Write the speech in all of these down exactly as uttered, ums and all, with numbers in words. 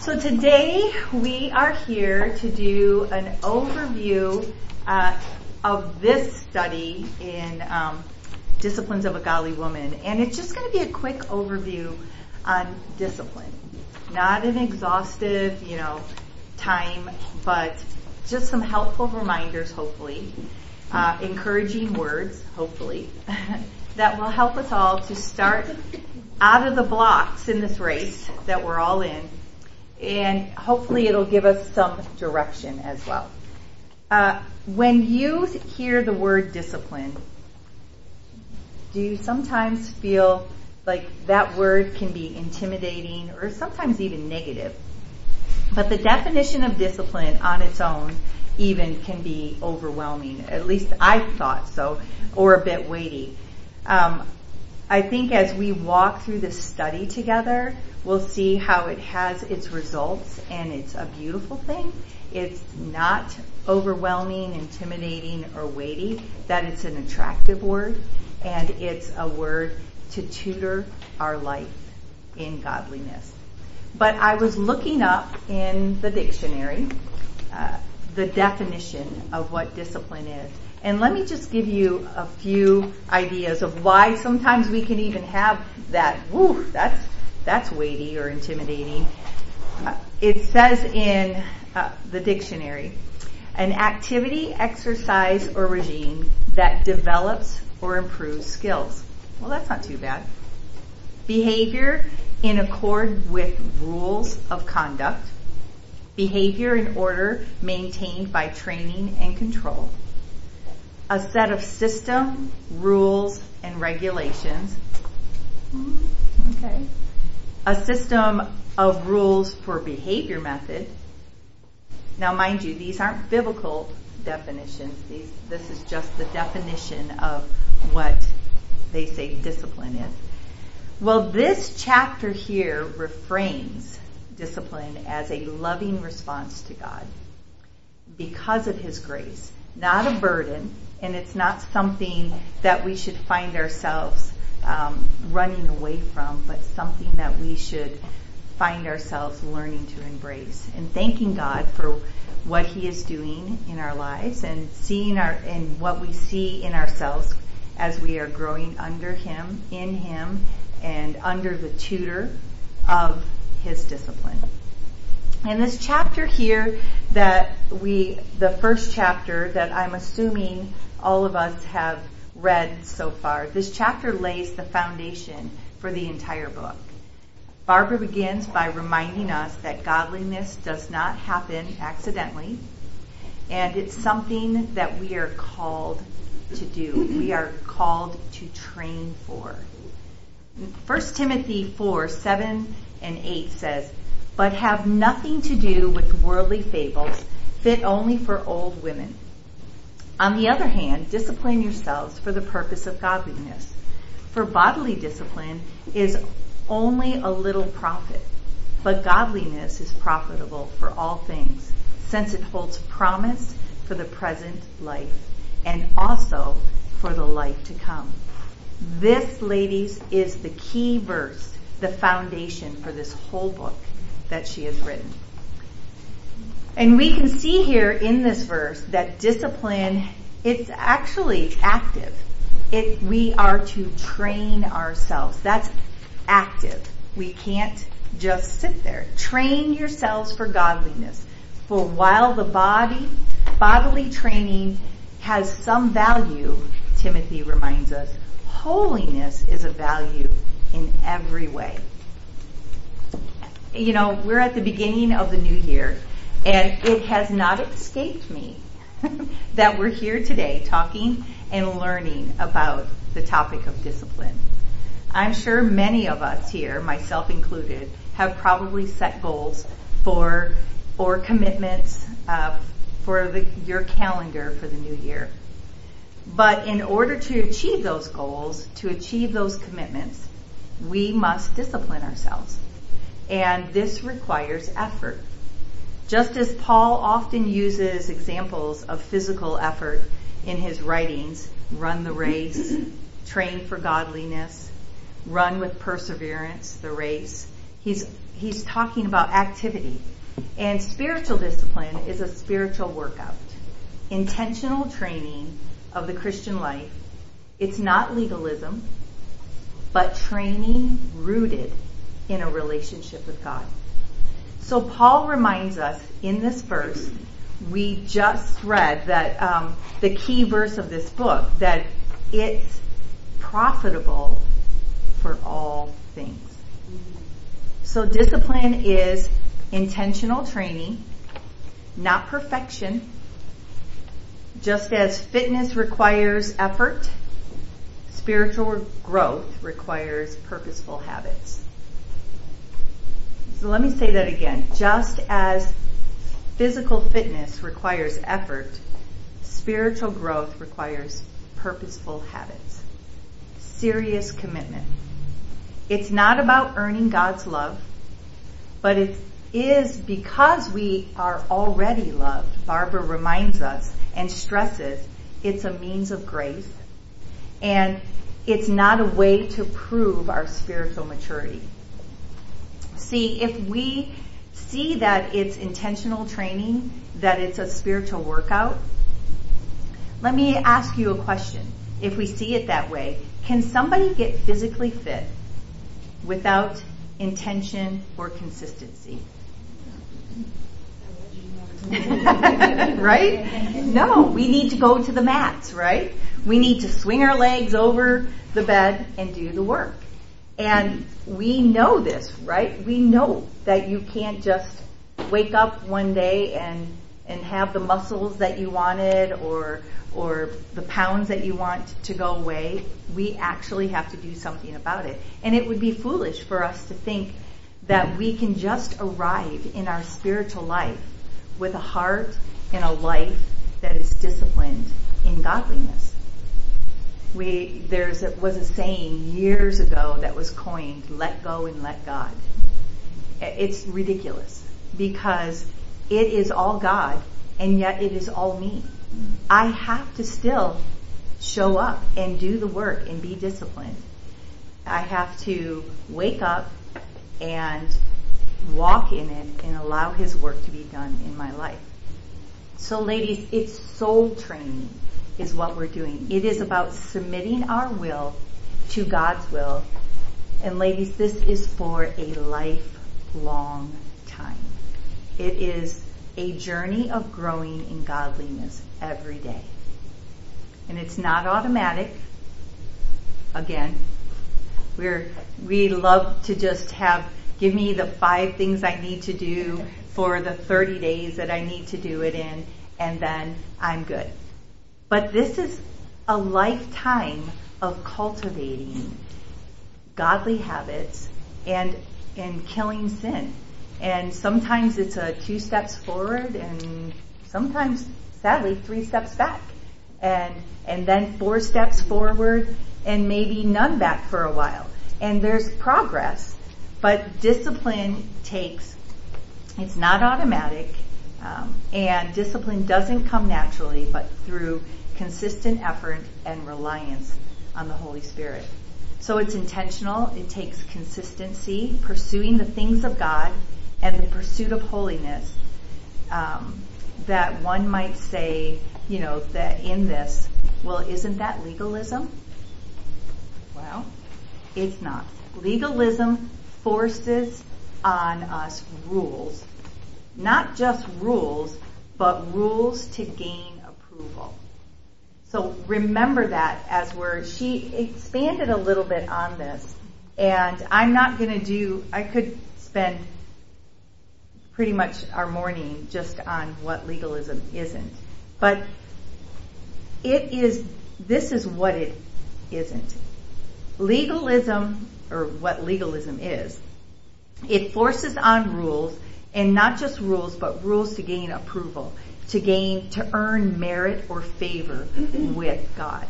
So today we are here to do an overview uh, of this study in um, Disciplines of a Godly Woman. And it's just going to be a quick overview on discipline. Not an exhaustive, you know, time, but just some helpful reminders, hopefully, uh, encouraging words, hopefully, that will help us all to start out of the blocks in this race that we're all in. And hopefully it'll give us some direction as well. Uh, when you hear the word discipline, do you sometimes feel like that word can be intimidating or sometimes even negative? But the definition of discipline on its own even can be overwhelming. At least I thought so, or a bit weighty. Um, I think as we walk through this study together, we'll see how it has its results, and it's a beautiful thing. It's not overwhelming, intimidating, or weighty, that it's an attractive word, and it's a word to tutor our life in godliness. But I was looking up in the dictionary uh, the definition of what discipline is. And let me just give you a few ideas of why sometimes we can even have that, woo, that's that's weighty or intimidating. Uh, it says in uh, the dictionary, an activity, exercise, or regime that develops or improves skills. Well, that's not too bad. Behavior in accord with rules of conduct. Behavior in order maintained by training and control. A set of system, rules, and regulations. Okay. A system of rules for behavior method. Now, mind you, these aren't biblical definitions. These, this is just the definition of what they say discipline is. Well, this chapter here reframes discipline as a loving response to God because of His grace, not a burden, and it's not something that we should find ourselves um, running away from, but something that we should find ourselves learning to embrace and thanking God for what He is doing in our lives and seeing our and what we see in ourselves as we are growing under Him, in Him, and under the tutor of His discipline. And this chapter here that we, the first chapter that I'm assuming all of us have read so far, this chapter lays the foundation for the entire book. Barbara begins by reminding us that godliness does not happen accidentally, and it's something that we are called to do. We are called to train for. First Timothy four, seven and eight says, "But have nothing to do with worldly fables, fit only for old women. On the other hand, discipline yourselves for the purpose of godliness. For bodily discipline is only a little profit, but godliness is profitable for all things, since it holds promise for the present life and also for the life to come." This, ladies, is the key verse, the foundation for this whole book that she has written. And we can see here in this verse that discipline, it's actually active. It, we are to train ourselves. That's active. We can't just sit there. Train yourselves for godliness. For while the body, bodily training has some value, Timothy reminds us, holiness is a value in every way. You know, we're at the beginning of the new year, and it has not escaped me that we're here today talking and learning about the topic of discipline. I'm sure many of us here, myself included, have probably set goals for or commitments uh, for the, your calendar for the new year. But in order to achieve those goals, to achieve those commitments, we must discipline ourselves. And this requires effort. Just as Paul often uses examples of physical effort in his writings, run the race, train for godliness, run with perseverance the race, He's, he's talking about activity. And spiritual discipline is a spiritual workout. Intentional training of the Christian life. It's not legalism, but training rooted in a relationship with God. So Paul reminds us in this verse, we just read that um, the key verse of this book, that it's profitable for all things. So discipline is intentional training, not perfection. Just as fitness requires effort, spiritual growth requires purposeful habits. So let me say that again. Just as physical fitness requires effort, spiritual growth requires purposeful habits. Serious commitment. It's not about earning God's love, but it is because we are already loved. Barbara reminds us and stresses it's a means of grace, and it's not a way to prove our spiritual maturity. See, if we see that it's intentional training, that it's a spiritual workout, let me ask you a question. If we see it that way, can somebody get physically fit without intention or consistency? Right? No, we need to go to the mats, right? We need to swing our legs over the bed and do the work. And we know this, right? We know that you can't just wake up one day and and have the muscles that you wanted or or the pounds that you want to go away. We actually have to do something about it. And it would be foolish for us to think that we can just arrive in our spiritual life with a heart and a life that is disciplined in godliness. We there was a saying years ago that was coined, let go and let God. It's ridiculous because it is all God and yet it is all me. I have to still show up and do the work and be disciplined. I have to wake up and walk in it and allow His work to be done in my life. So ladies, it's soul training is what we're doing. It is about submitting our will to God's will. And ladies, this is for a lifelong time. It is a journey of growing in godliness every day. And it's not automatic. Again, we're, we love to just have, give me the five things I need to do for the thirty days that I need to do it in, and then I'm good. But this is a lifetime of cultivating godly habits and and killing sin. And sometimes it's a two steps forward and sometimes, sadly, three steps back. And and then four steps forward and maybe none back for a while. And there's progress. But discipline takes, it's not automatic. Um, and discipline doesn't come naturally, but through consistent effort and reliance on the Holy Spirit. So it's intentional. It takes consistency, pursuing the things of God and the pursuit of holiness. Um, that one might say, you know, that in this, well, isn't that legalism? Well, it's not. Legalism forces on us rules. Not just rules, but rules to gain approval. So remember that as we're, she expanded a little bit on this. And I'm not going to do, I could spend pretty much our morning just on what legalism isn't. But it is, this is what it isn't. Legalism, or what legalism is, it forces on rules, and not just rules, but rules to gain approval, to gain, to earn merit or favor with God.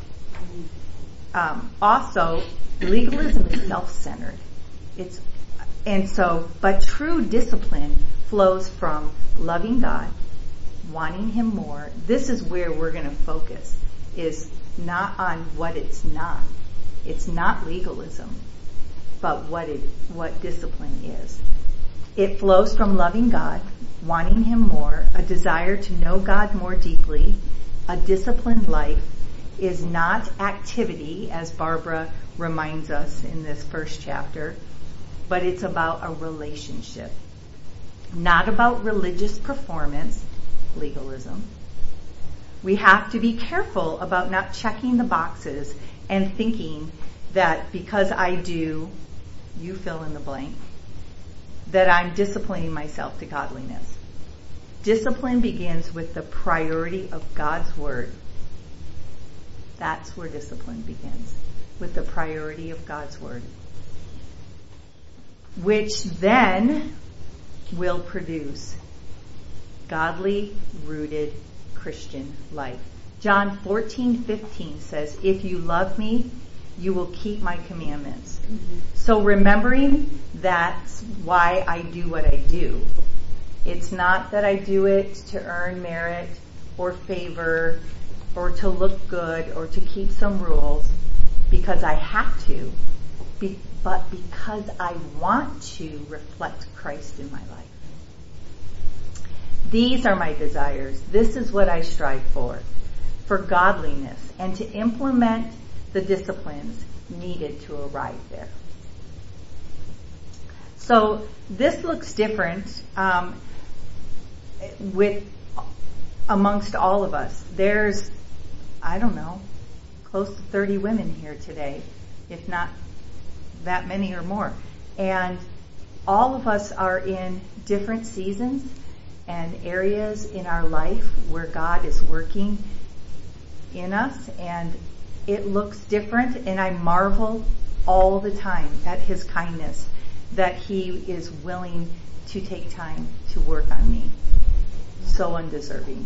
Um, also, legalism is self-centered. It's, and so, but true discipline flows from loving God, wanting Him more. This is where we're going to focus, is not on what it's not. It's not legalism. but what it, what discipline is. It flows from loving God, wanting Him more, a desire to know God more deeply. A disciplined life is not activity, as Barbara reminds us in this first chapter, but it's about a relationship. Not about religious performance, legalism. We have to be careful about not checking the boxes and thinking that because I do, you fill in the blank, that I'm disciplining myself to godliness. Discipline begins with the priority of God's Word. That's where discipline begins, with the priority of God's Word, which then will produce godly, rooted Christian life. John fourteen fifteen says, if you love me, you will keep my commandments. Mm-hmm. So remembering that's why I do what I do. It's not that I do it to earn merit or favor or to look good or to keep some rules because I have to, be, but because I want to reflect Christ in my life. These are my desires. This is what I strive for, for godliness, and to implement the disciplines needed to arrive there. So this looks different um, with amongst all of us. There's, I don't know, close to thirty women here today, if not that many or more. And all of us are in different seasons and areas in our life where God is working in us, and it looks different, and I marvel all the time at His kindness that He is willing to take time to work on me. So undeserving.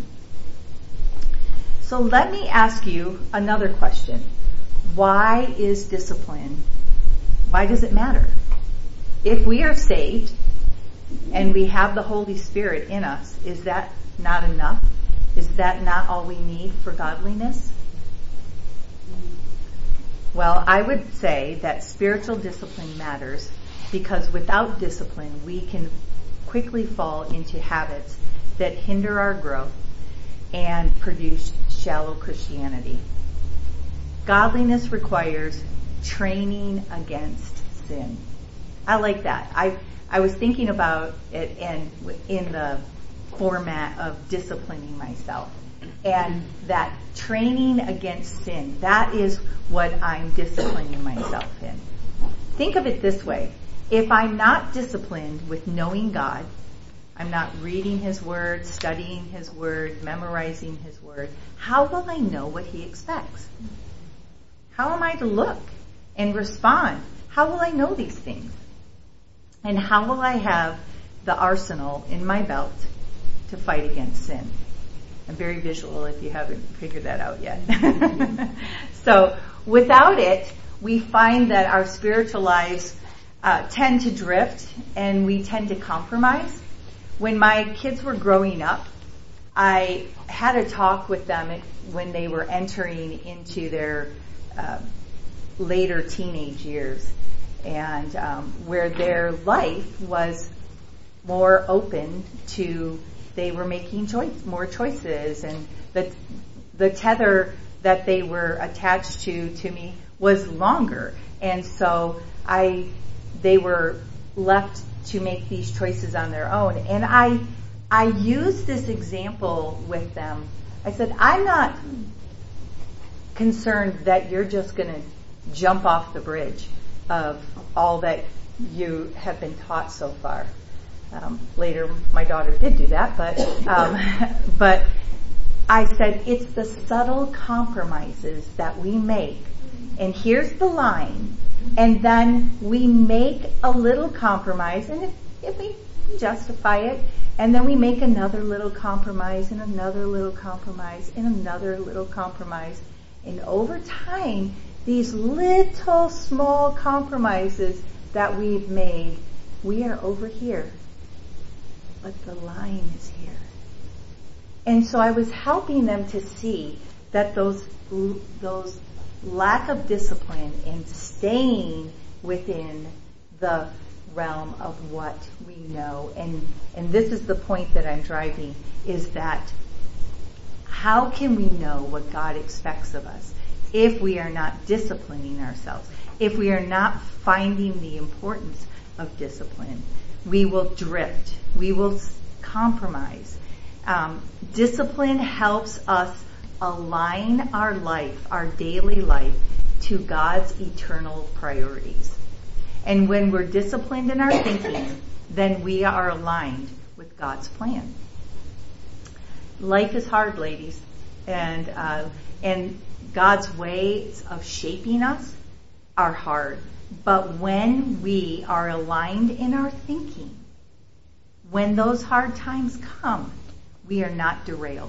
So let me ask you another question. Why is discipline, why does it matter? If we are saved and we have the Holy Spirit in us, is that not enough? Is that not all we need for godliness? Well, I would say that spiritual discipline matters because without discipline, we can quickly fall into habits that hinder our growth and produce shallow Christianity. Godliness requires training against sin. I like that. I I was thinking about it and in the format of disciplining myself. And that training against sin, that is what I'm disciplining myself in. Think of it this way. If I'm not disciplined with knowing God, I'm not reading His Word, studying His Word, memorizing His Word, how will I know what He expects? How am I to look and respond? How will I know these things? And how will I have the arsenal in my belt to fight against sin? I'm very visual if you haven't figured that out yet. So without it, we find that our spiritual lives uh, tend to drift and we tend to compromise. When my kids were growing up, I had a talk with them when they were entering into their uh, later teenage years, and um, where their life was more open to, they were making choice, more choices, and the the tether that they were attached to to me was longer, and so I they were left to make these choices on their own. And I I used this example with them. I said, I'm not concerned that you're just going to jump off the bridge of all that you have been taught so far. Um, later, my daughter did do that, but um, but I said it's the subtle compromises that we make. And here's the line. And then we make a little compromise, and if, if we justify it, and then we make another little compromise, and another little compromise, and another little compromise. And over time, these little small compromises that we've made, we are over here, but the line is here. And so I was helping them to see that those those lack of discipline and staying within the realm of what we know. And, and this is the point that I'm driving, is that how can we know what God expects of us if we are not disciplining ourselves? If we are not finding the importance of discipline, we will drift. We will compromise. Um, discipline helps us align our life, our daily life, to God's eternal priorities. And when we're disciplined in our thinking, then we are aligned with God's plan. Life is hard, ladies, and uh, and God's ways of shaping us are hard. But when we are aligned in our thinking, when those hard times come, we are not derailed.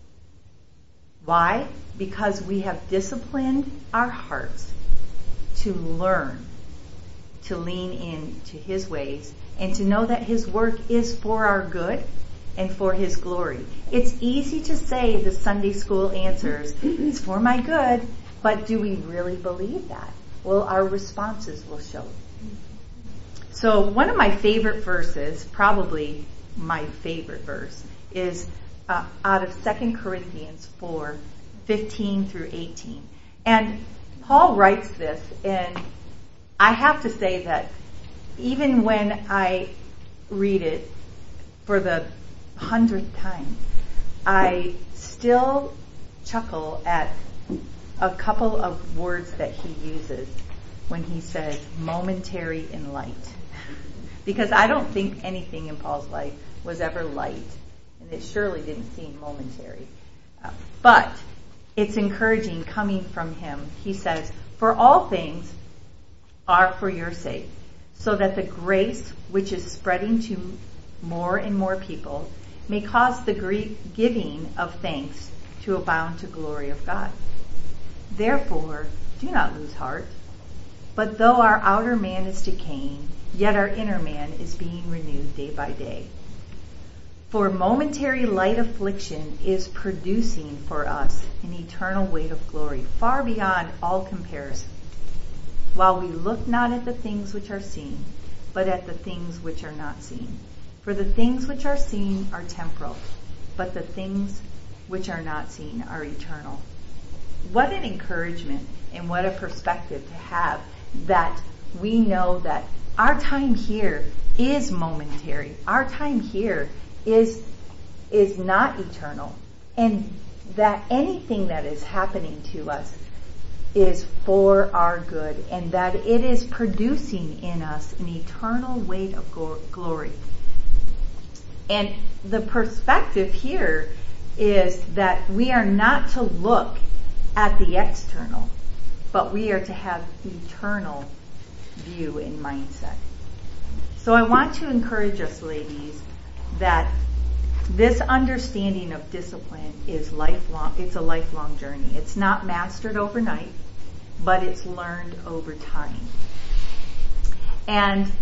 Why? Because we have disciplined our hearts to learn, to lean in to His ways, and to know that His work is for our good and for His glory. It's easy to say the Sunday school answers, it's for my good, but do we really believe that? Well, our responses will show. So one of my favorite verses, probably my favorite verse, is uh, out of Second Corinthians four, fifteen through eighteen. And Paul writes this, and I have to say that even when I read it for the hundredth time, I still chuckle at a couple of words that he uses when he says momentary in light. Because I don't think anything in Paul's life was ever light, and it surely didn't seem momentary. Uh, but it's encouraging coming from him. He says, for all things are for your sake, so that the grace which is spreading to more and more people may cause the giving of thanks to abound to glory of God. Therefore, do not lose heart, but though our outer man is decaying, yet our inner man is being renewed day by day. For momentary light affliction is producing for us an eternal weight of glory, far beyond all comparison. While we look not at the things which are seen, but at the things which are not seen. For the things which are seen are temporal, but the things which are not seen are eternal. What an encouragement and what a perspective to have, that we know that our time here is momentary. Our time here is is not eternal, and that anything that is happening to us is for our good, and that it is producing in us an eternal weight of glory. And the perspective here is that we are not to look at the external, but we are to have eternal view and mindset. So I want to encourage us, ladies, that this understanding of discipline is lifelong. It's a lifelong journey. It's not mastered overnight, but it's learned over time. And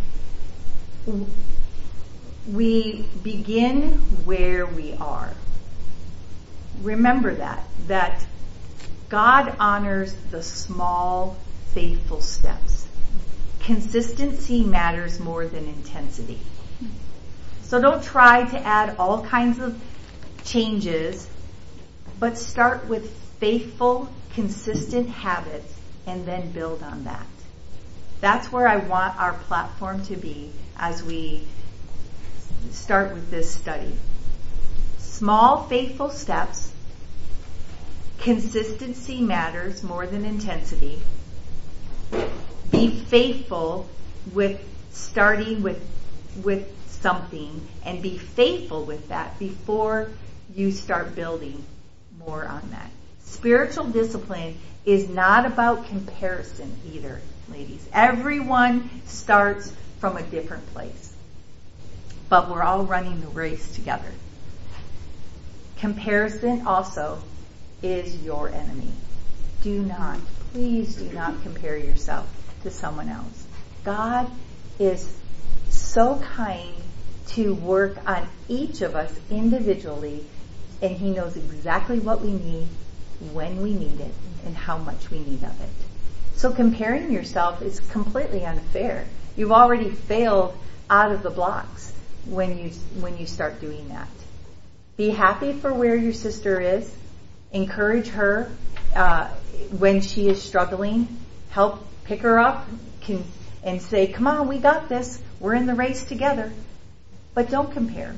we begin where we are. Remember that, that God honors the small, faithful steps. Consistency matters more than intensity. So don't try to add all kinds of changes, but start with faithful, consistent habits and then build on that. That's where I want our platform to be as we start with this study. Small, faithful steps. Consistency matters more than intensity. Be faithful with starting with with something, and be faithful with that before you start building more on that. Spiritual discipline is not about comparison either, ladies. Everyone starts from a different place, but we're all running the race together. Comparison also is your enemy. Do not, please do not compare yourself to someone else. God is so kind to work on each of us individually, and He knows exactly what we need, when we need it, and how much we need of it. So comparing yourself is completely unfair. You've already failed out of the blocks when you when you start doing that. Be happy for where your sister is. Encourage her uh, when she is struggling. Help pick her up can, and say, come on, we got this. We're in the race together. But don't compare.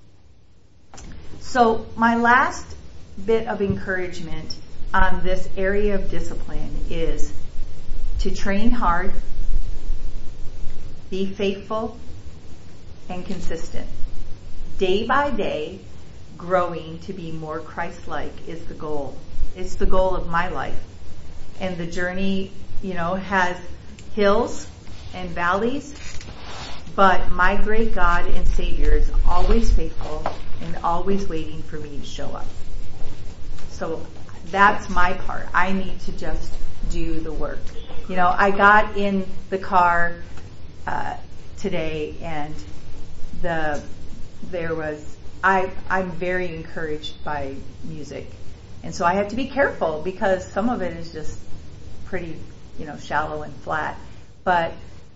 So my last bit of encouragement on this area of discipline is to train hard, be faithful, and consistent. Day by day, growing to be more Christ-like is the goal. It's the goal of my life. And the journey, you know, has hills and valleys, but my great God and Savior is always faithful and always waiting for me to show up. So that's my part. I need to just do the work. You know, I got in the car uh, today, and the there was I I'm very encouraged by music, and so I have to be careful because some of it is just pretty, you know, shallow and flat. But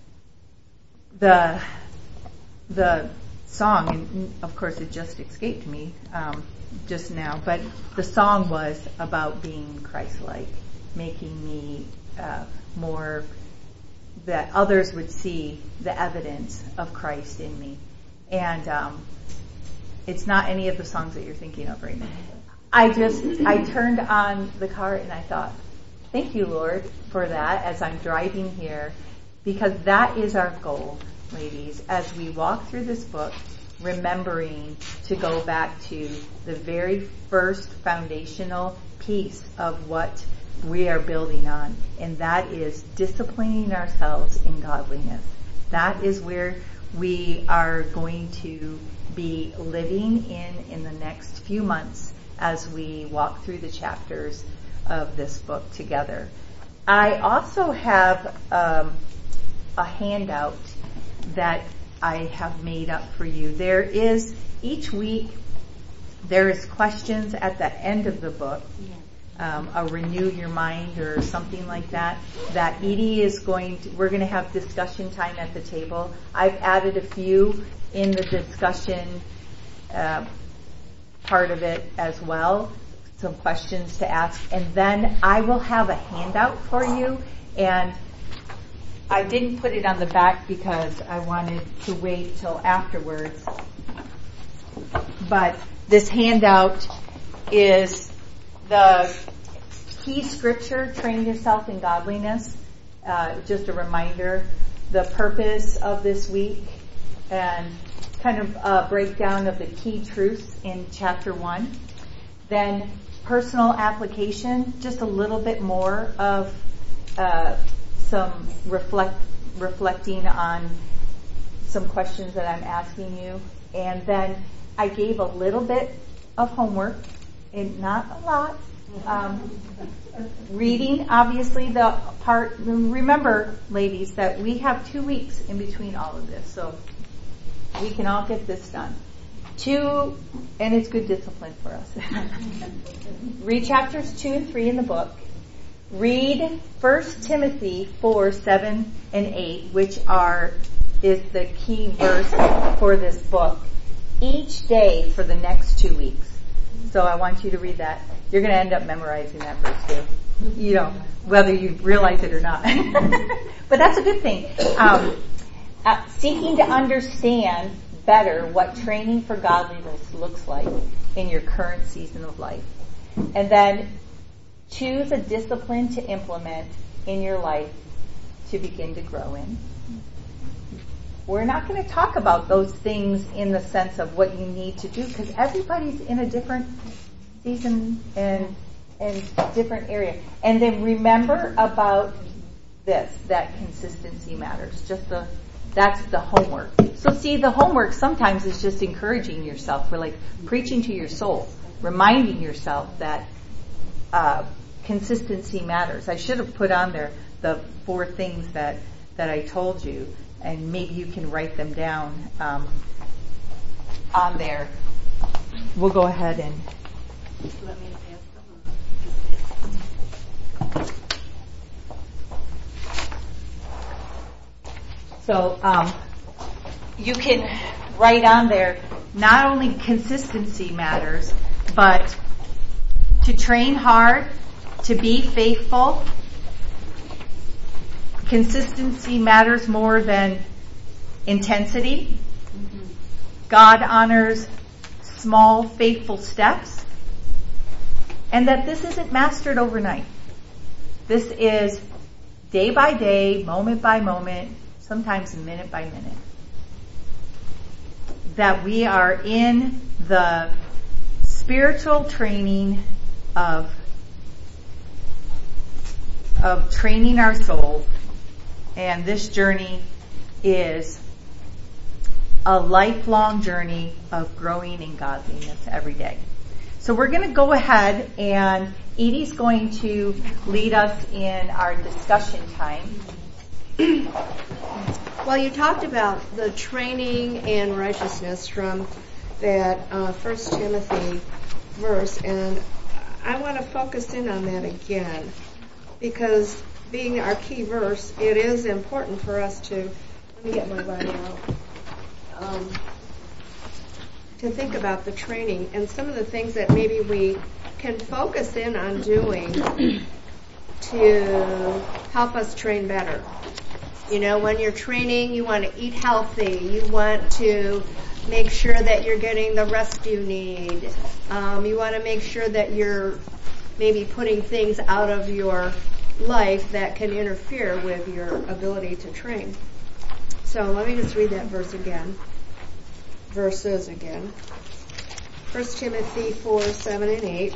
the the song, and of course it just escaped me um, just now, but the song was about being Christ-like, making me uh, more, that others would see the evidence of Christ in me. And um, it's not any of the songs that you're thinking of right now. I just, I turned on the car and I thought, thank you, Lord, for that as I'm driving here, because that is our goal, ladies, as we walk through this book, remembering to go back to the very first foundational piece of what we are building on, and that is disciplining ourselves in godliness. That is where we are going to be living in in the next few months as we walk through the chapters of this book together. I also have um, a handout that I have made up for you. There is, each week, there is questions at the end of the book, um, a renew your mind or something like that, that Edie is going to, we're going to have discussion time at the table. I've added a few in the discussion uh, part of it as well, some questions to ask, and then I will have a handout for you, and I didn't put it on the back because I wanted to wait till afterwards. But this handout is the key scripture, train yourself in godliness. Uh, just a reminder, the purpose of this week, and kind of a breakdown of the key truths in chapter one. Then personal application, just a little bit more of uh, some reflect, reflecting on some questions that I'm asking you. And then I gave a little bit of homework, and not a lot. Um, reading, obviously, the part, remember, ladies, that we have two weeks in between all of this, so we can all get this done. Two, and it's good discipline for us. Read chapters two and three in the book. Read First Timothy four, seven, and eight, which are is the key verse for this book, each day for the next two weeks. So I want you to read that. You're going to end up memorizing that verse too, you know, whether you realize it or not. But that's a good thing. Um, uh, seeking to understand better what training for godliness looks like in your current season of life. And then choose a discipline to implement in your life to begin to grow in. We're not going to talk about those things in the sense of what you need to do, because everybody's in a different season and and different area. And then remember about this, that consistency matters. Just the that's the homework. So see, the homework sometimes is just encouraging yourself. We're like preaching to your soul, reminding yourself that uh, consistency matters. I should have put on there the four things that, that I told you, and maybe you can write them down um, on there. We'll go ahead and let me So um, you can write on there, not only consistency matters, but to train hard, to be faithful. Consistency matters more than intensity. Mm-hmm. God honors small, faithful steps. And that this isn't mastered overnight. This is day by day, moment by moment, sometimes minute by minute. That we are in the spiritual training of, of training our soul. And this journey is a lifelong journey of growing in godliness every day. So we're going to go ahead, and Edie's going to lead us in our discussion time. Well, you talked about the training in righteousness from that uh, First Timothy verse, and I want to focus in on that again, because being our key verse, it is important for us to, let me get my Bible out, um, to think about the training and some of the things that maybe we can focus in on doing to help us train better. You know, when you're training, you want to eat healthy. You want to make sure that you're getting the rest you need. Um, you want to make sure that you're maybe putting things out of your life that can interfere with your ability to train. So let me just read that verse again. Verses again. First Timothy four, seven, and eight.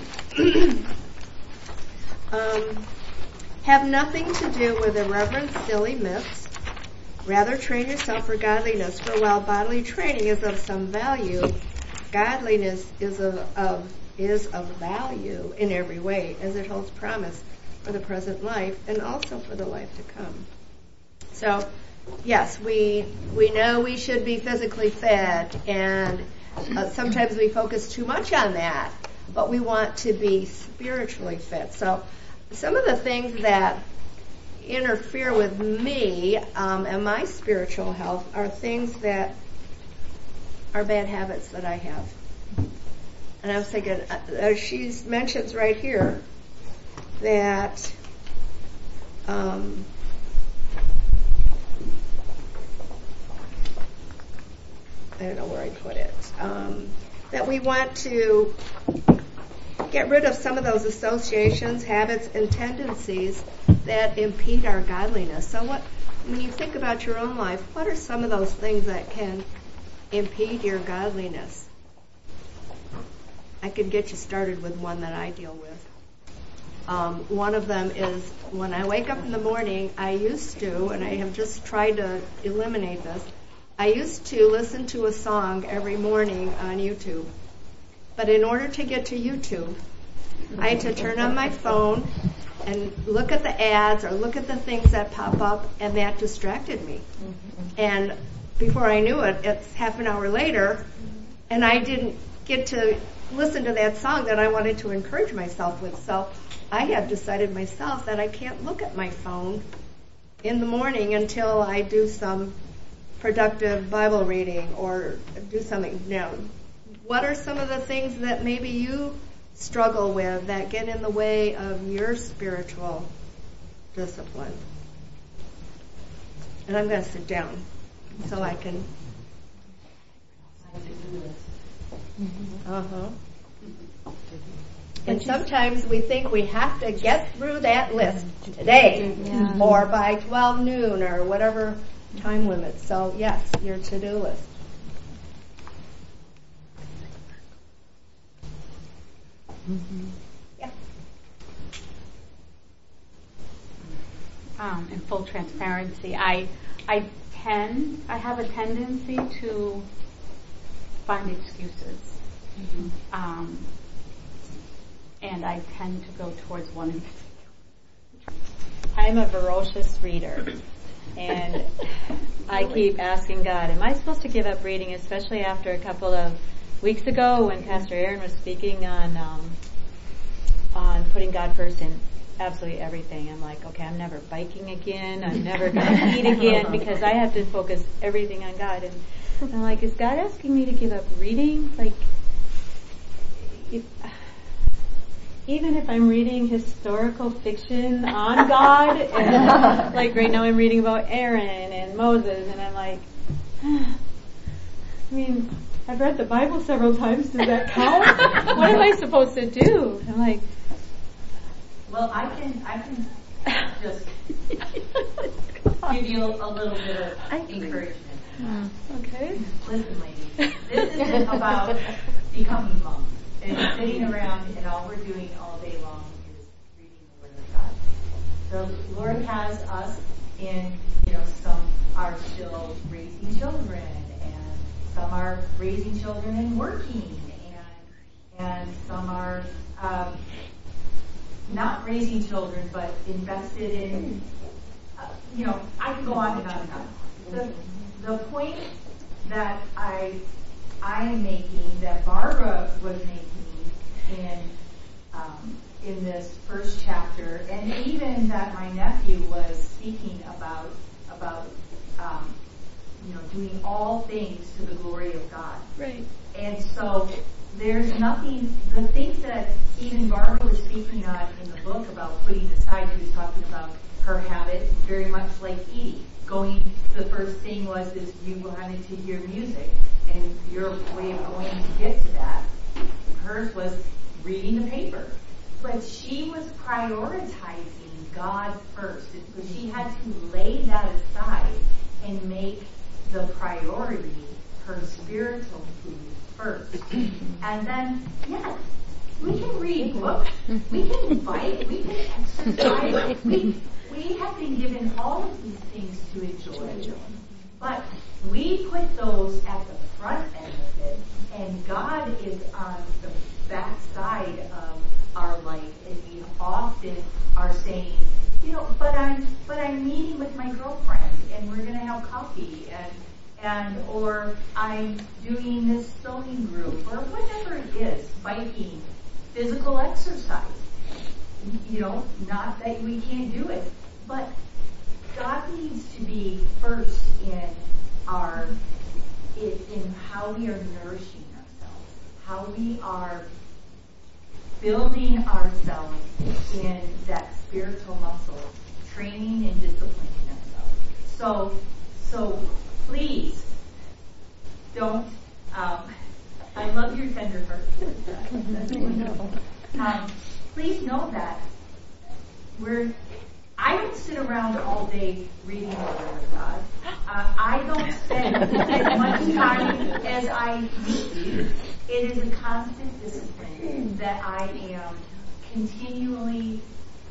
um, have nothing to do with irreverent, silly myths. Rather, train yourself for godliness. For while bodily training is of some value, godliness is of, of is of value in every way, as it holds promise for the present life and also for the life to come. So, yes, we we know we should be physically fit, and uh, sometimes we focus too much on that, but we want to be spiritually fit. So some of the things that interfere with me um, and my spiritual health are things that are bad habits that I have. And I was thinking, uh, she mentions right here that um, I don't know where I put it, um, that we want to get rid of some of those associations, habits, and tendencies that impede our godliness. So what, when you think about your own life, what are some of those things that can impede your godliness? I could get you started with one that I deal with. Um, one of them is when I wake up in the morning, I used to, and I have just tried to eliminate this, I used to listen to a song every morning on YouTube. But in order to get to YouTube, I had to turn on my phone and look at the ads or look at the things that pop up, and that distracted me. And before I knew it, it's half an hour later, and I didn't get to listen to that song that I wanted to encourage myself with. So I have decided myself that I can't look at my phone in the morning until I do some productive Bible reading or do something. Now, what are some of the things that maybe you struggle with that get in the way of your spiritual discipline? And I'm going to sit down so I can. Uh-huh. And sometimes we think we have to get through that list today, yeah. or by twelve noon, or whatever time limit. So, yes, your to-do list. Mm-hmm. Yeah. Um, in full transparency, I I tend I have a tendency to find excuses, mm-hmm. um, and I tend to go towards one in particular. I'm a ferocious reader, and I keep asking God, am I supposed to give up reading, especially after a couple of weeks ago when Pastor Aaron was speaking on um, on putting God first in absolutely everything. I'm like, okay, I'm never biking again. I'm never going to eat again because I have to focus everything on God. And I'm like, is God asking me to give up reading? Like, if, even if I'm reading historical fiction on God, and like right now I'm reading about Aaron and Moses, and I'm like, I mean, I've read the Bible several times. Does that count? What am I supposed to do? I'm like, well, I can I can just give you a little bit of encouragement. okay. Listen, ladies, this isn't about becoming monks and sitting around and all we're doing all day long is reading the Word of God. The Lord has us in, you know, some are still raising children, and some are raising children and working, and and some are um, not raising children but invested in, uh, you know, I can go on and on and on. The, the point that I I am making, that Barbara was making in um, in this first chapter, and even that my nephew was speaking about about um, you know, doing all things to the glory of God. Right. And so there's nothing, the things that even Barbara was speaking on in the book about putting aside, she was talking about her habit, very much like Edie. Going, the first thing was is you wanted to hear music, and your way of going to get to that, hers was reading the paper. But she was prioritizing God first, and so she had to lay that aside and make the priority her spiritual food first. And then, yes, we can read books, we can bike, we can exercise, we, we have been given all of these things to enjoy. But we put those at the front end of it, and God is on the back side of our life, and we often are saying, you know, but I'm but I'm meeting with my girlfriend, and we're going to have coffee, and and or I'm doing this sewing group, or whatever it is, biking, physical exercise. You know, not that we can't do it, but God needs to be first in our in, in how we are nourishing ourselves, how we are building ourselves in that spiritual muscle, training and disciplining ourselves. So, so please don't. Um, I love your tender heart towards that. That's wonderful. Um, please know that we're. I don't sit around all day reading the Word of God. Uh, I don't spend as much time as I used to. It is a constant discipline that I am continually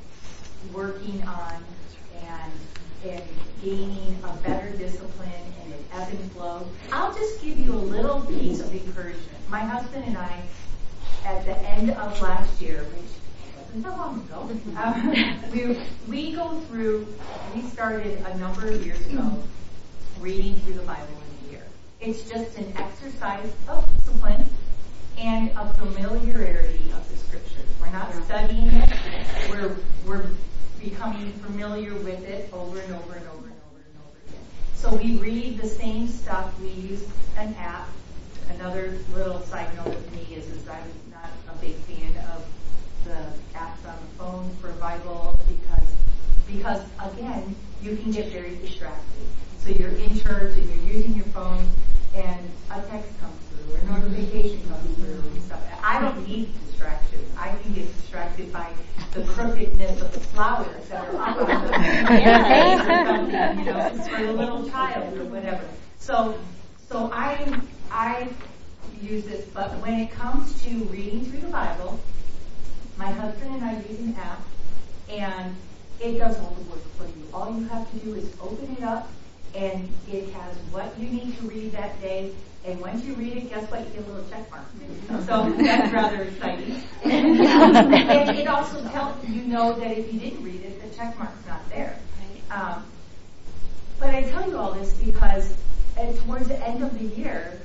working on and, and gaining a better discipline and an ebb and flow. I'll just give you a little piece of encouragement. My husband and I, at the end of last year, which wasn't so long ago, um, we, we go through, we started a number of years ago reading through the Bible in a year. It's just an exercise of discipline and a familiarity of the Scriptures. We're not studying it. We're we're becoming familiar with it over and over and over and over and over again. So we read the same stuff. We use an app. Another little side note of me is, is I'm not a big fan of the apps on the phone for Bible because because again you can get very distracted. So you're in church and you're using your phone and a text comes through or a notification comes through and stuff. I don't need distractions. I can get distracted by the crookedness of the flowers that are up on the face or something, you know, for the little child or whatever. So, so I, I use this, but when it comes to reading through the Bible, my husband and I use an app, and it does all the work for you. All you have to do is open it up, and it has what you need to read that day. And once you read it, guess what? You get a little check mark. So that's rather exciting. And, and it also tells you know that if you didn't read it, the check mark's not there. Um, but I tell you all this because uh, towards the end of the year,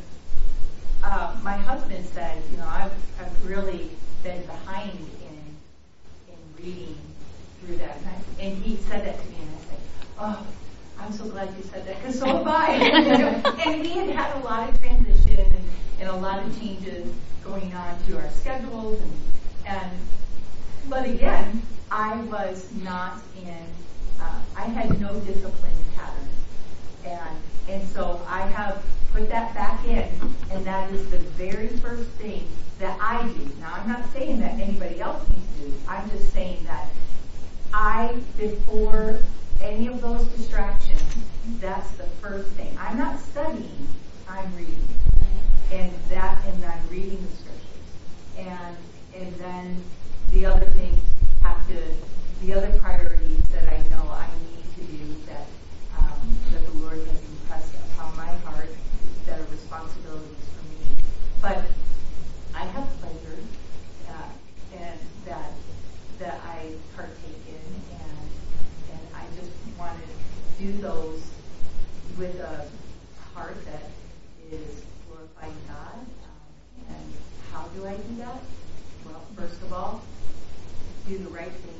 uh, my husband said, you know, I've, I've really been behind in in reading through that. And, I, and he said that to me, and I said, oh, I'm so glad you said that, because so have I. And we had had a lot of transition and, and a lot of changes going on to our schedules. And, and but again, I was not in, uh, I had no discipline pattern. And, and so I have put that back in, and that is the very first thing that I do. Now, I'm not saying that anybody else needs to do. I'm just saying that I, before any of those distractions, that's the first thing. I'm not studying, I'm reading. And that, and I'm reading the scriptures. And, and then the other things have to, the other priorities that I know I need to do that, um, that the Lord has impressed upon my heart that are responsibilities for me. But I have pleasure, uh, and that, that I partake in, and, and I just want to do those with a heart that is glorifying God. Um, and how do I do that? Well, first of all, do the right thing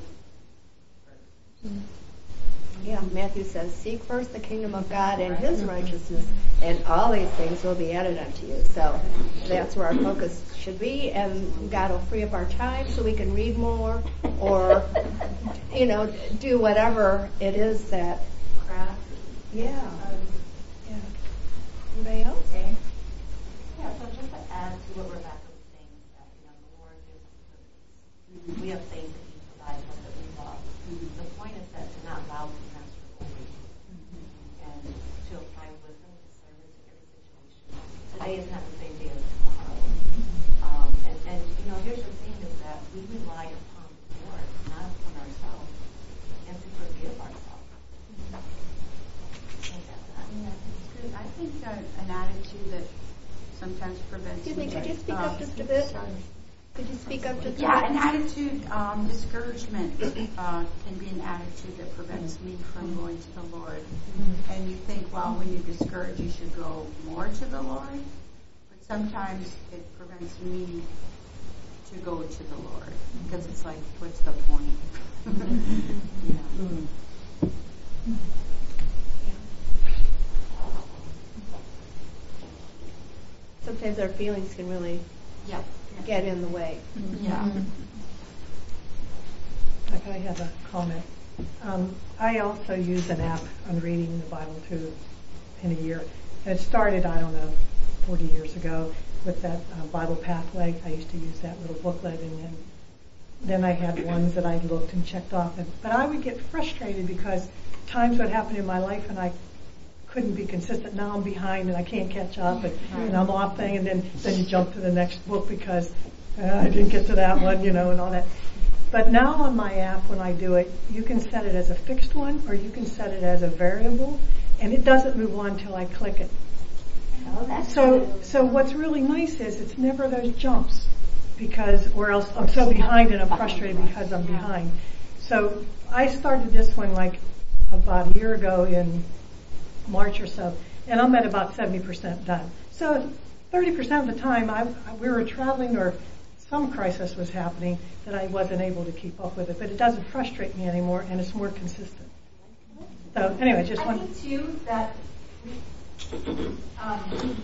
first. Yeah, Matthew says, seek first the kingdom of God and his righteousness, and all these things will be added unto you. So that's where our focus should be, and God will free up our time so we can read more, or, you know, do whatever it is that, Craft. yeah. yeah. Anybody else? Okay. Yeah, so just to add to what Rebecca was saying, is that, you know, the Lord gives us purpose. We have things that he provides us that we love. The point is that to not allow the master over you, and to apply wisdom to service to every situation. Today is not the same day as tomorrow. Um, and, and, you know, here's the thing is that we rely upon the Lord, not upon ourselves, and to forgive ourselves. Think that that. Yeah, that's good. I think uh, an attitude that sometimes prevents Excuse me, could you speak um, up just a bit? sorry. Could you speak up just a Yeah, bit? an attitude, um, discouragement uh, can be an attitude that prevents me from going to the Lord. And you think, well, when you're discouraged, you should go more to the Lord. But sometimes it prevents me to go to the Lord because it's like, what's the point? you know. Sometimes our feelings can really Yeah. get in the way. Yeah. If I have a comment. Um, I also use an app on reading the Bible too in a year. And it started, I don't know, forty years ago with that uh, Bible Pathway. I used to use that little booklet, and then then I had ones that I looked and checked off. And, but I would get frustrated because times would happen in my life and I couldn't be consistent. Now I'm behind and I can't catch up, and, and I'm off thing, and then then you jump to the next book because uh, I didn't get to that one, you know, and all that. But now on my app, when I do it, you can set it as a fixed one, or you can set it as a variable, and it doesn't move on until I click it. Oh, that's So, so what's really nice is it's never those jumps, because, or else I'm so behind and I'm frustrated because I'm behind. So I started this one like about a year ago in March or so, and I'm at about seventy percent done. So thirty percent of the time I, I, we were traveling or some crisis was happening that I wasn't able to keep up with it, but it doesn't frustrate me anymore, and it's more consistent. So anyway, just I one. think too that um,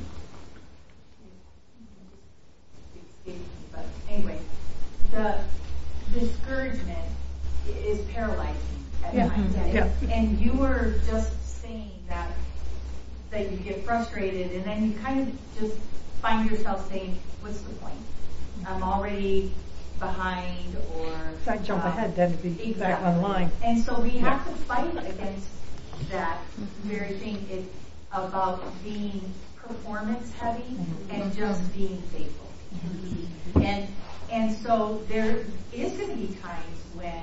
but anyway, the discouragement is paralyzing at Yeah. times. Mhm. And, Yeah. and you were just saying that that you get frustrated, and then you kind of just find yourself saying, "What's the point? I'm already behind," or So I jump um, ahead then to be exactly. back online. And so we have to fight against that very thing. It's about being performance heavy Mm-hmm. and just being faithful. And and so there is going to be times when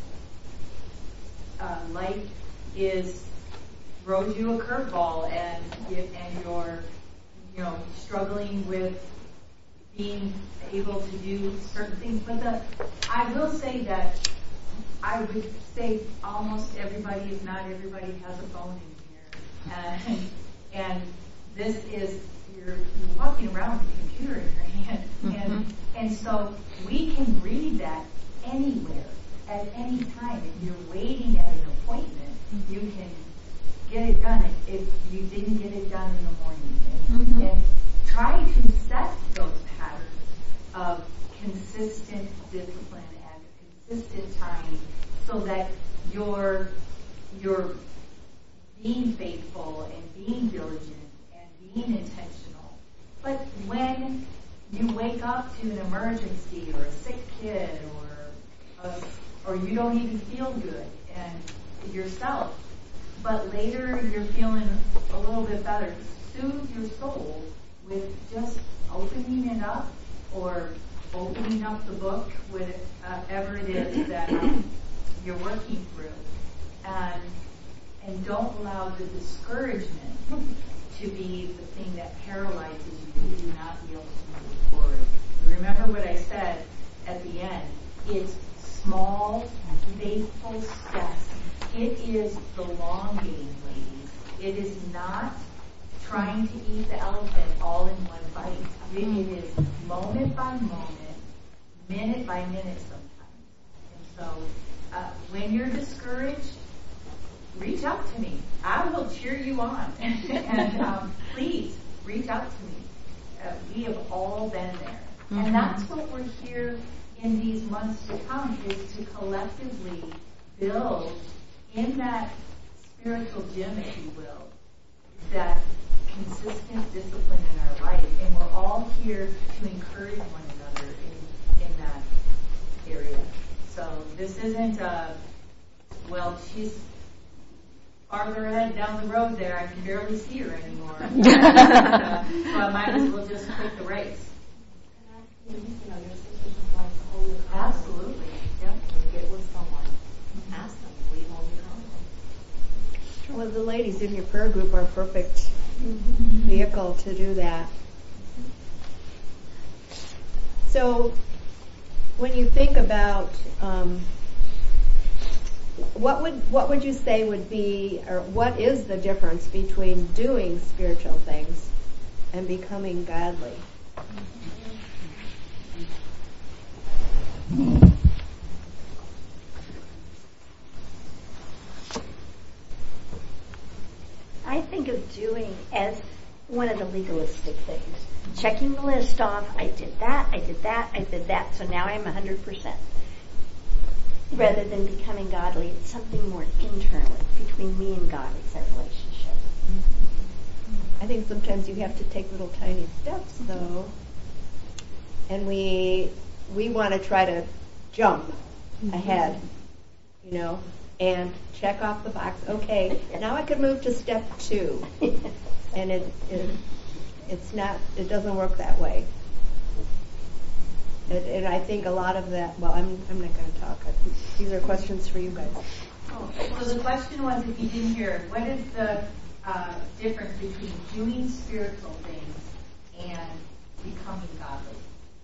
uh, life is throws you a curveball, and you, and you're you know struggling with being able to do certain things. But the, I will say that I would say almost everybody, if not everybody, has a phone in here, and, and this is you're, you're walking around with a computer in your hand, and and so we can read that anywhere. at any time. If you're waiting at an appointment, you can get it done if you didn't get it done in the morning. And, Mm-hmm. and try to set those patterns of consistent discipline and consistent time so that you're, you're being faithful and being diligent and being intentional. But when you wake up to an emergency or a sick kid or a, or you don't even feel good and yourself, but later you're feeling a little bit better, soothe your soul with just opening it up or opening up the book, whatever it is that um, you're working through. And, and don't allow the discouragement to be the thing that paralyzes you to not be able to move forward. Remember what I said at the end. It's small, faithful steps. It is the long game, ladies. It is not trying to eat the elephant all in one bite. It is moment by moment, minute by minute sometimes. And so uh, when you're discouraged, reach out to me. I will cheer you on. and um, please, reach out to me. Uh, we have all been there. Mm-hmm. And that's what we're here in these months to come, is to collectively build in that spiritual gym, if you will, that consistent discipline in our life. And we're all here to encourage one another in, in that area. So this isn't a, well, she's farther ahead down the road there. I can barely see her anymore. and, uh, so I might as well just quit the race. You know, your sisters would like to hold you accountable. Absolutely. Yep. When you get with someone, ask them, will you hold me accountable? Well, the ladies in your prayer group are a perfect vehicle to do that. So, when you think about um, what would what would you say would be, or what is the difference between doing spiritual things and becoming godly? I think of doing as one of the legalistic things. Checking the list off, I did that, I did that, I did that, so now I'm one hundred percent. Rather than becoming godly, it's something more internal between me and God. It's that relationship. I think sometimes you have to take little tiny steps, though, and we we want to try to jump ahead, you know, and check off the box. Okay, now I could move to step two, and it, it it's not. It doesn't work that way. And, and I think a lot of that. Well, I'm I'm not going to talk. I think these are questions for you guys. Oh, so the question was, if you didn't hear it, what is the uh, difference between doing spiritual things and becoming godly?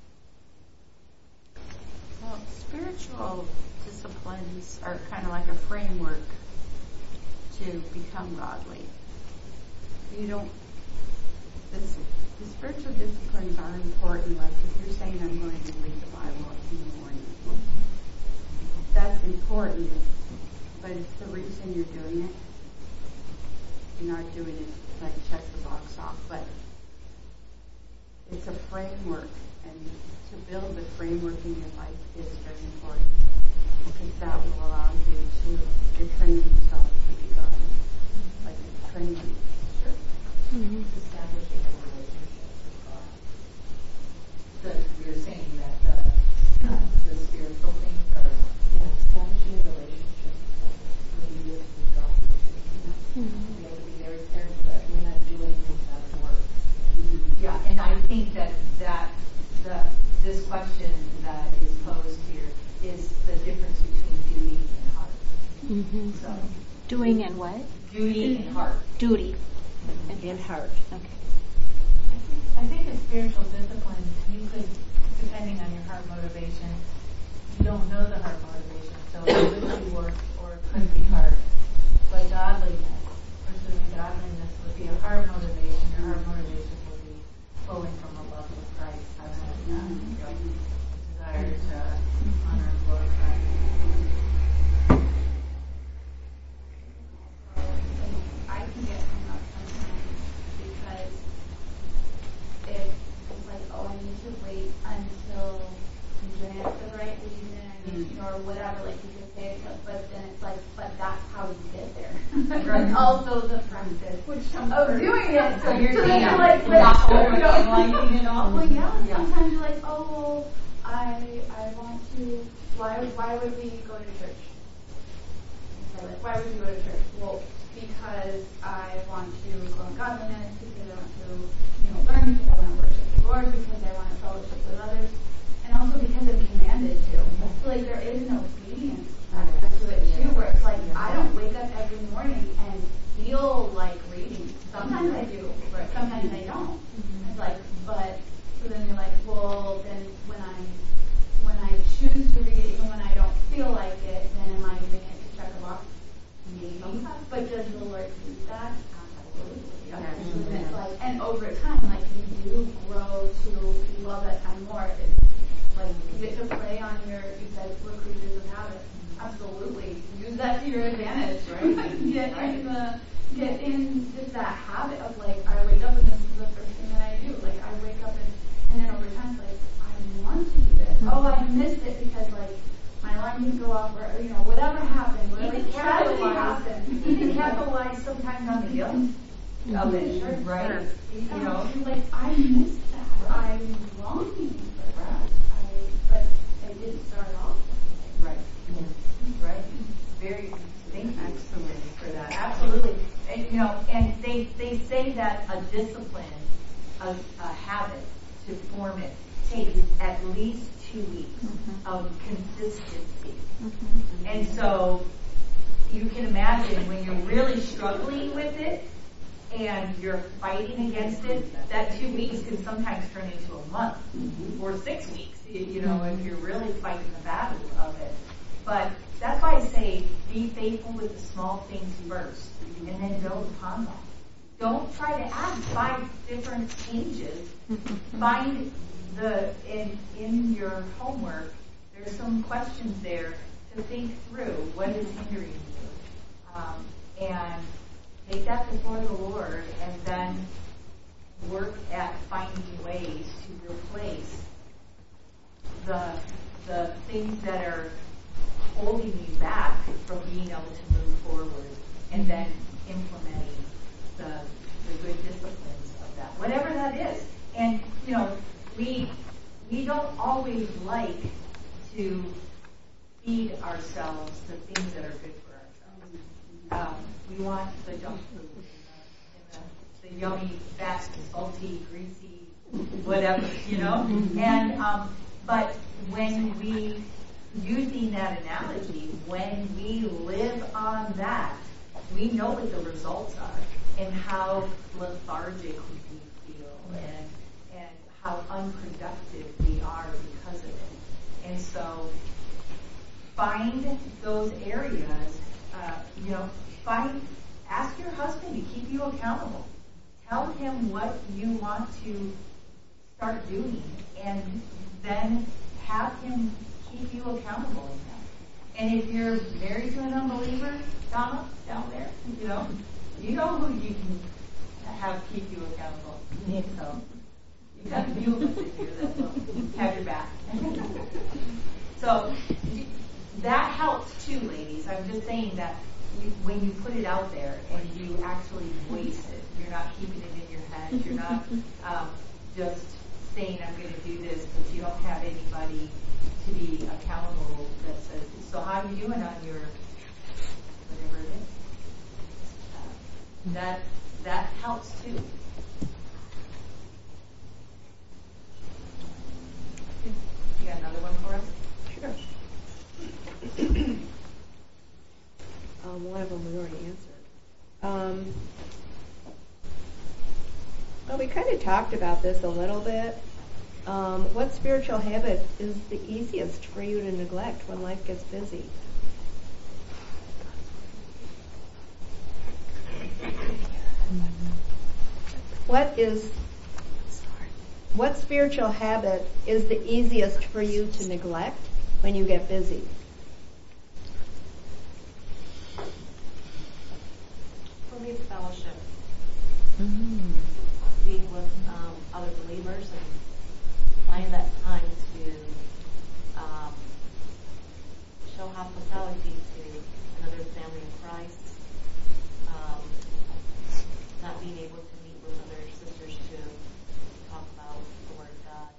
Well, spiritual disciplines are kind of like a framework to become godly. You don't, this, the spiritual disciplines are important, like if you're saying I'm going to read the Bible in the morning, that's important, but it's the reason you're doing it. You're not doing it like check the box off, but it's a framework, and to build the framework in your life is very important, because that will allow you to, you're training yourself to be godly, like a training. Sure. Mm-hmm. Establishing a relationship with God. So you're saying that the, uh, the spiritual things are, Yeah, establishing a relationship with you with God. Mm-hmm. We have to be very careful that we're not doing things out of work. yeah, and I think that that the this question that is posed here is the difference between duty and heart. Mm-hmm. So Doing and what? duty and heart. Duty. And heart. Okay. I think in spiritual disciplines, you could, depending on your heart motivation, you don't know the heart motivation, so it could be work or it could be heart. But godliness, pursuing godliness would be a heart motivation. Your heart motivation will be flowing from a love of Christ. I don't know. It's desire to honor and glorify. I can get hung up sometimes because it, it's like, oh, I need to wait until I'm doing it for the right reason, mm-hmm. or whatever, like you could say, but, but then it's like, but that's how you get there. Right. Also the practice Which of doing it. So you're so saying you're like, not like, over liking it all? Well, yeah, yeah. sometimes you're like, oh, well, I, I want to, why, why would we go to church? Like, why would you go to church? Well, because I want to grow in godliness, because I want to, you know, learn, because I want to worship the Lord, because I want to fellowship with others, and also because I'm commanded to. So, like, there is an obedience factor to it too, where it's like I don't wake up every morning and feel like reading. Sometimes I do, but sometimes I don't. It's like, but so then you're like, well, then when I when I choose to read it, even when I don't feel like it, then am I doing it to check a box? Maybe. But does the Lord use that? Absolutely. Yeah. Mm-hmm. It's like, and over time, like you do grow to love it and more. It's like you get to play on your. You said we're creatures of habit. Absolutely, use that to your advantage, right? get in the get in just that habit of like I wake up and this is the first thing that I do. Like I wake up and and then over time, it's like I want to do this. Oh, I missed it because like. My alarm didn't go off, or you know, whatever happened, whatever even tragedy capitalize, happened. even capitalize sometimes on the guilt of it, sure, right? Sure. You Yeah, know, like I missed that. I'm longing for that. I, but I didn't start off. Right. Yeah. Right. Very. Thank you excellent for that. Absolutely. And you know, and they they say that a discipline, a, a habit to form it takes at least two weeks mm-hmm. of consistency. Mm-hmm. And so you can imagine when you're really struggling with it and you're fighting against it, that two weeks can sometimes turn into a month mm-hmm. or six weeks, you know, if you're really fighting the battle of it. But that's why I say be faithful with the small things first and then build upon that. Don't try to add five different changes. Find the in in your homework, there's some questions there to think through. What is hindering you? Um, and take that before the Lord, and then work at finding ways to replace the the things that are holding you back from being able to move forward, and then implementing the the good disciplines of that, whatever that is. And you know. We we don't always like to feed ourselves the things that are good for ourselves. Um, we want the junk food, and the, the yummy, fast, salty, greasy, whatever, you know. And um, but when we, using that analogy, when we live on that, we know what the results are and how lethargic we feel and. how unproductive we are because of it. And so find those areas, uh, you know, find, ask your husband to keep you accountable. Tell him what you want to start doing, and then have him keep you accountable in that. And if you're married to an unbeliever, Donna, down there, you know, you know who you can have keep you accountable. So, you've got a few of us in here that will have your back. So that helps too, ladies. I'm just saying that you, when you put it out there and you actually voice it, you're not keeping it in your head. You're not um, just saying, I'm going to do this, but you don't have anybody to be accountable that says, so how are you doing on your whatever it is? Uh, that, that helps too. You got another one for us? Sure. um, one of them we already answered. Um, well, we kind of talked about this a little bit. Um, what spiritual habit is the easiest for you to neglect when life gets busy? What is what spiritual habit is the easiest for you to neglect when you get busy? For me, it's fellowship. Mm-hmm. Being with um, other believers and find that time to um, show hospitality to another family in Christ. Um, not being able to meet with other sisters to talk about the Word of God.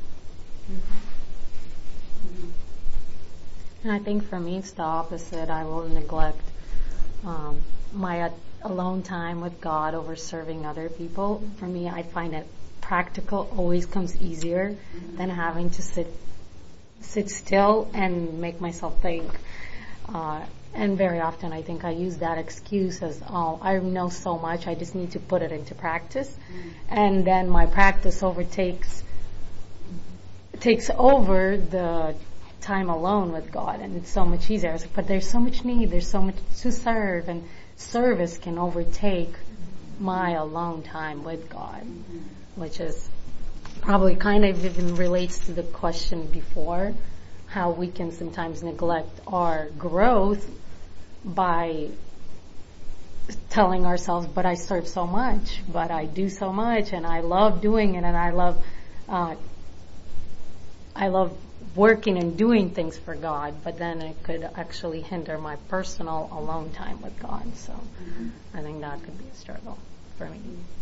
Mm-hmm. And I think for me it's the opposite. I will neglect um, my alone time with God over serving other people. For me, I find that practical always comes easier than having to sit sit still and make myself think. Uh, and very often I think I use that excuse as, oh, I know so much, I just need to put it into practice. Mm. And then my practice overtakes takes over the time alone with God, and it's so much easier. I was like, but there's so much need, there's so much to serve, and service can overtake my alone time with God, mm-hmm. which is probably kind of even relates to the question before, how we can sometimes neglect our growth by telling ourselves, but I serve so much, but I do so much, and I love doing it, and I love, uh, I love working and doing things for God, but then it could actually hinder my personal alone time with God. So mm-hmm. I think that could be a struggle for me.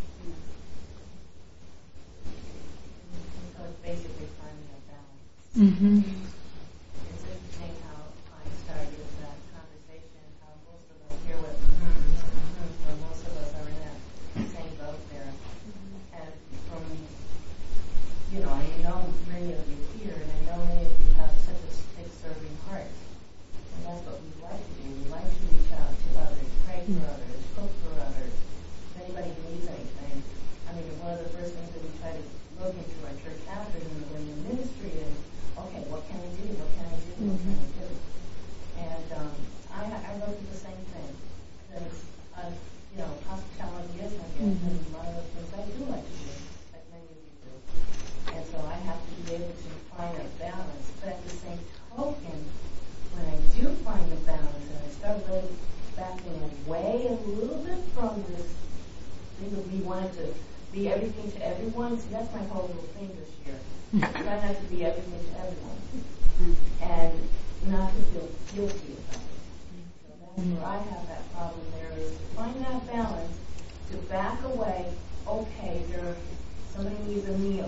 So it's basically finding a balance. Mm-hmm. It's interesting how I started that conversation, how most of us hear what mm-hmm, mm-hmm, so most of us are in that same boat there. Mm-hmm. And from, you know, I know many of you here, and I know many of you have such a big serving heart. And that's what we like to do. We like to reach out to others, pray for others, cook for others. If anybody needs anything, I mean, one of the first things that we try to look into our church after when we're in the ministry is, okay, what can I do? What can I do? What can I do? And um, I, I look at the same thing. Because, uh, you know, hospitality is my gift, mm-hmm. and one of the things I do like to do, like many of you do. And so I have to be able to find a balance. But at the same token, when I do find a balance and I start really backing away a little bit from this thing that we wanted to be everything to everyone, see, that's my whole little thing this year. Try not to be everything to everyone. And not to feel guilty about it. So that's where I have that problem there, is to find that balance, to back away. Okay, there, somebody needs a meal.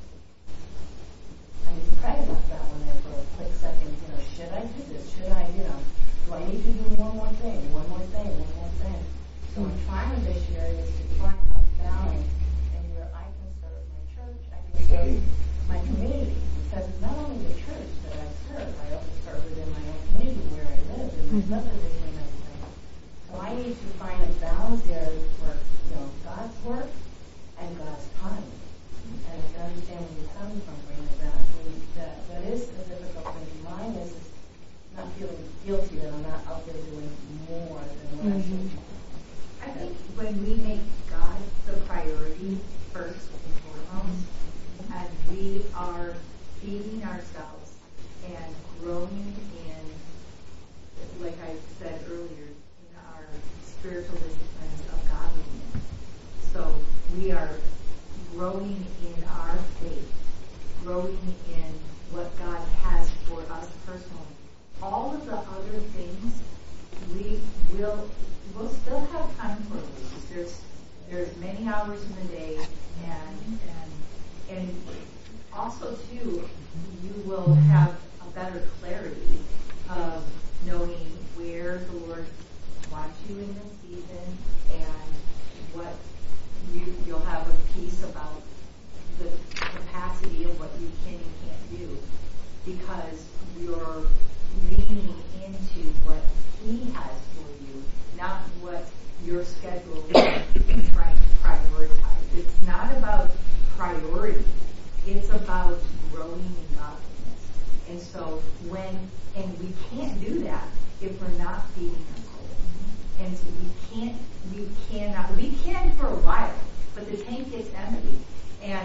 I need to pray about that one there for a quick second. You know, should I do this? Should I, you know, do I need to do one more thing, one more thing, one more thing? So I'm trying this year is to find a balance in where I can serve my church, I can serve my community, because it's not only the church that I serve, I also serve within my own community where I live, and my subdivision and everything. So I need to find a balance there for, you know, God's work and God's time. And I can understand where you're coming from, bringing that. That, that is a difficult thing. Mine is, is not feeling guilty that I'm not out there doing more than what mm-hmm. I should be. I think when we make God the priority first and foremost, and we are feeding ourselves and growing in, like I said earlier, in our spiritual disciplines of godliness. So we are growing in our faith, growing in what God has for us personally. All of the other things, we will we'll still have time for these. There's there's many hours in the day, and and and also too, you will have a better clarity of knowing where the Lord wants you in this season, and what you you'll have a peace about the capacity of what you can and can't do, because you're leaning into what He has for you, not what your schedule is and trying to prioritize. It's not about priority. It's about growing in godliness. And so when, and we can't do that if we're not feeding our soul. And so we can't, we cannot, we can for a while, but the tank gets empty. And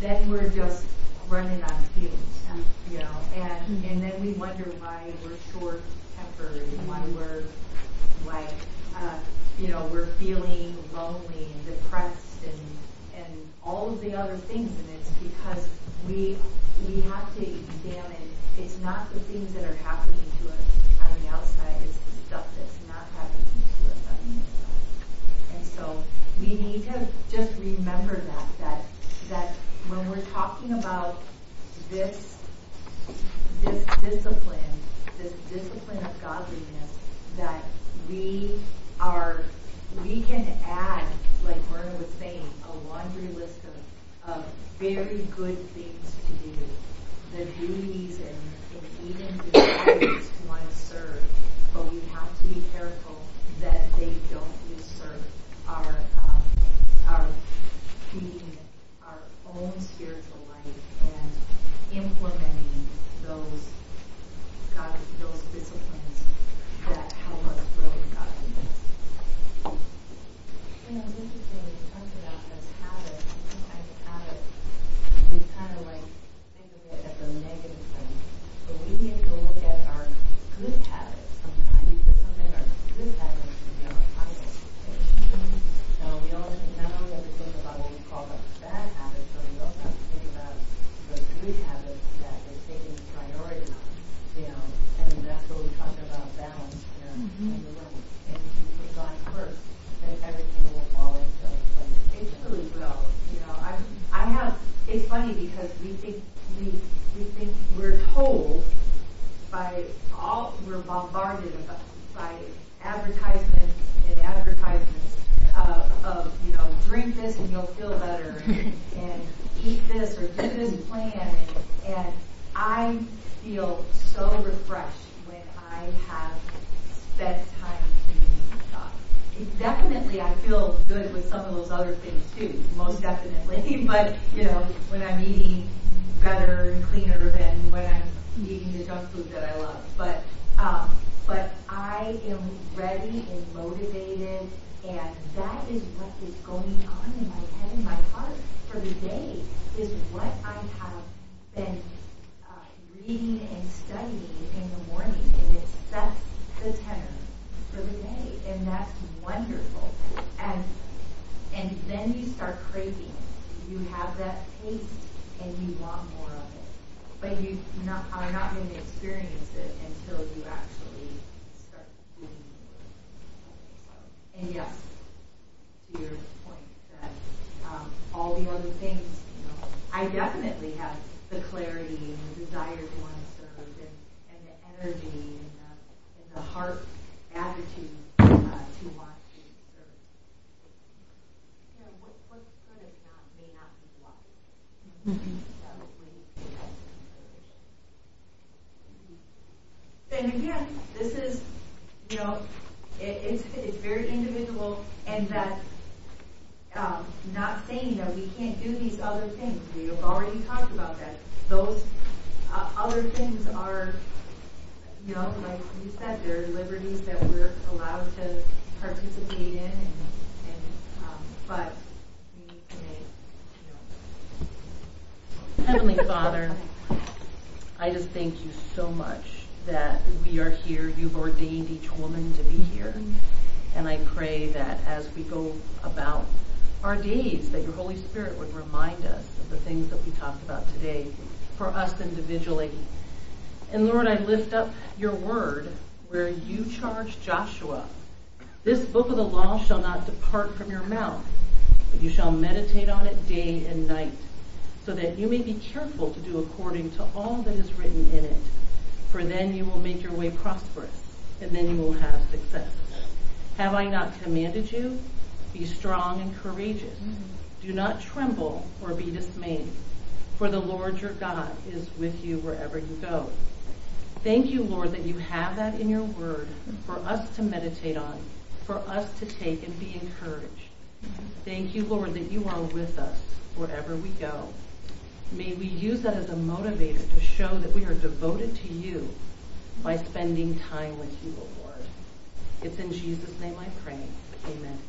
then we're just running on fumes, you know, and mm-hmm. and then we wonder why we're short-tempered and why we're like, uh, you know, we're feeling lonely and depressed and and all of the other things, and it's because we we have to examine. It's not the things that are happening to us on the outside; it's the stuff that's not happening to us on the inside. And so we need to just remember that that that when we're talking about this this discipline, this discipline of godliness, that we are we can add, like Myrna was saying, a laundry list of, of very good things to do, the duties and, and even desires to want to serve, but we have to be careful that they don't usurp our um, our feeding our own spiritual life and implementing those God those disciplines that help us grow in godliness. You know, it's interesting when you talk about as habits, and sometimes habits, we kind of like think of it as a negative thing. But we need to look at our good habits sometimes, because sometimes our good habits can be our idols. So we always not only have to think about what we call the bad habits, but we also have to think about the good habits that we're taking priority on. You know, and that's what we're talking about balance here mm-hmm. in the room. And if you put God first, then everything will fall into place. It truly will. You know, I I have. It's funny because we think we we think we're told by all we're bombarded about, by advertisements and advertisements uh, of you know drink this and you'll feel better and, and eat this or do this plan and, and I feel so refreshed when I have spent time communing with God. It definitely, I feel good with some of those other things too, most definitely. But you know, when I'm eating better and cleaner than when I'm eating the junk food that I love. But um, but I am ready and motivated, and that is what is going on in my head and my heart for the day. Is what I have been reading and studying in the morning, and it sets the tenor for the day, and that's wonderful. And and then you start craving it. You have that taste, and you want more of it, but you not, are not going to experience it until you actually start doing it. And yes, to your point, that um, all the other things, you know, I definitely have the clarity and the desire to want to serve, and, and the energy and the, and the heart attitude uh, to want to serve. You know, what, what's good is not may not be wise. Mm-hmm. So we need to take that into consideration. And again, this is, you know, it, it's it's very individual, and that. Um, not saying that we can't do these other things. We have already talked about that. Those uh, other things are, you know, like you said, they're liberties that we're allowed to participate in, and, and um, but we need to make, you know. Heavenly Father, I just thank you so much that we are here. You've ordained each woman to be here. And I pray that as we go about our days, that your Holy Spirit would remind us of the things that we talked about today for us individually. And Lord, I lift up your word where you charge Joshua, this book of the law shall not depart from your mouth, but you shall meditate on it day and night, so that you may be careful to do according to all that is written in it. For then you will make your way prosperous, and then you will have success. Have I not commanded you? Be strong and courageous. Mm-hmm. Do not tremble or be dismayed, for the Lord your God is with you wherever you go. Thank you, Lord, that you have that in your word for us to meditate on, for us to take and be encouraged. Mm-hmm. Thank you, Lord, that you are with us wherever we go. May we use that as a motivator to show that we are devoted to you by spending time with you, O Lord. It's in Jesus' name I pray. Amen.